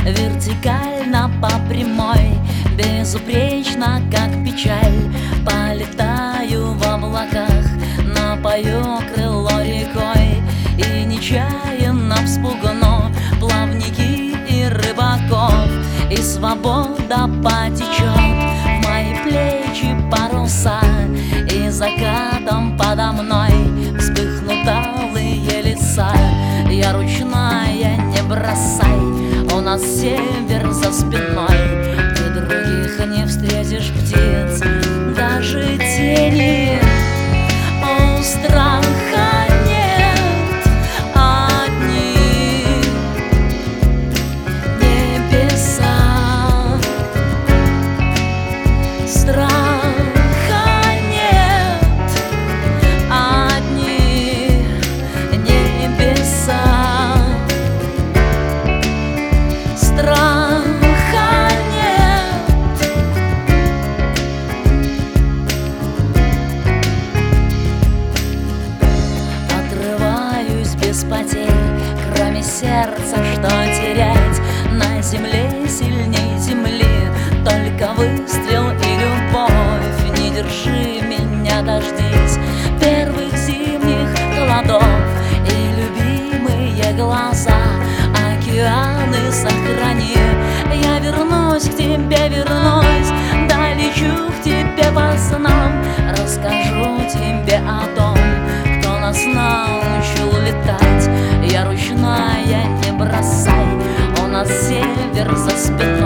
вертикально по прямой, безупречно, как печаль. Полетаю в облаках, напою крыло рекой, и нечаянно вспугну плавники и рыбаков, и свобода потечет в мои плечи паруса, и закатом подо мной вспыхнут алые леса. Я ручная, не бросай, у нас север за спиной, ты других не встретишь птиц, даже тени. О, страха нет, одни небеса. Страха нет, одни небеса. Страха нет. Отрываюсь без потерь, кроме сердца, что терять? На земле сильней земли, только выстрел и любовь. Не держи меня, дождись первых зимних холодов, и любимые глаза океаны сохрани. Я вернусь к тебе, вернусь, долечу к тебе по снам, расскажу тебе о том, кто нас научил летать. Я ручная, не бросай, у нас север за спиной.